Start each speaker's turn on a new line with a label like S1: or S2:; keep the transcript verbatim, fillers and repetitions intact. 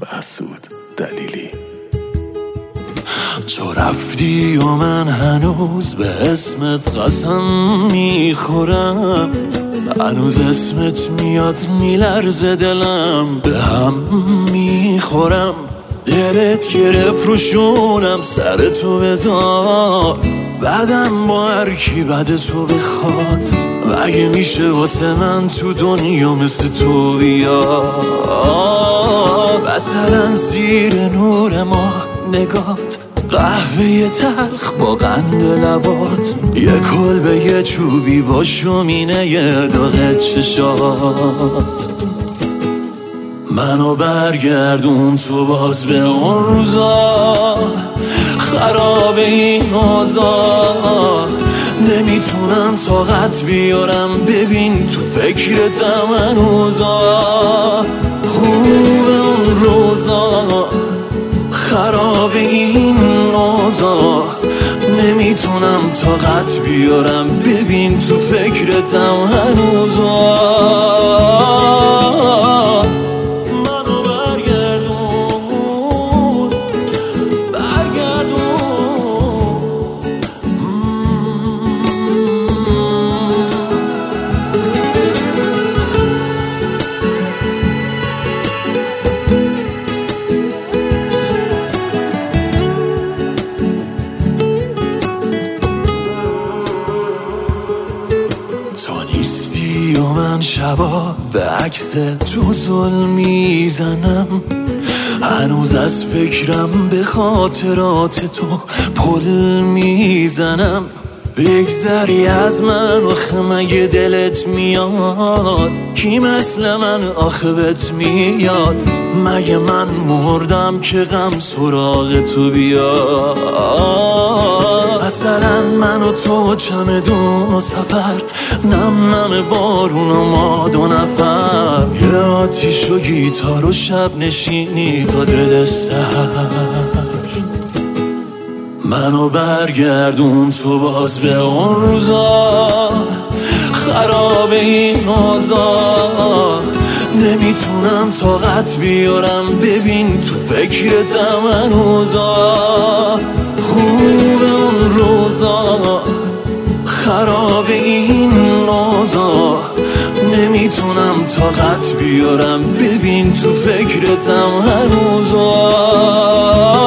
S1: محسود دلیلی.
S2: تو رفتی و من هنوز به اسمت قسم میخورم، هنوز اسمت میاد میلرزه دلم، به هم میخورم. دلت گرفت رو شونم، سر تو بذار، بعدم با هر کی بعد تو بخواد. مگه میشه واسه من تو دنیا مثل تو بیاد؟ مثلا زیر نور ما نگات، قهوه تلخ با قند لبات، یه کلبه یه چوبی با شومینه یه داغ چشات. منو برگردون تو باز به اون روزا، خراب این اوضاع، نمیتونم طاقت بیارم، ببین تو فکرتم هنوزا. خوب اون روزا، خراب این اوضاع، نمیتونم طاقت بیارم، ببین تو فکرتم هنوزا. و من شبا به عکس تو ظلم میزنم، هنوز از فکرم به خاطرات تو پل میزنم. بگذری از من آخه مگه دلت میاد؟ کی مثل من آخه بهت میاد؟ مگه من مردم که غم سراغ تو بیاد؟ مثلا من و تو چمدون و سفر، نم نم بارون و ما دو نفر، یه آتیش و گیتار و شب نشینی تا دل سحر. منو برگردون تو باز به اون روزا، خراب این اوضاع، نمیتونم طاقت بیارم، ببین تو فکرتم هنوزا. خوب اون روزا، خراب این اوضاع، نمیتونم طاقت بیارم، ببین تو فکرتم هنوزا.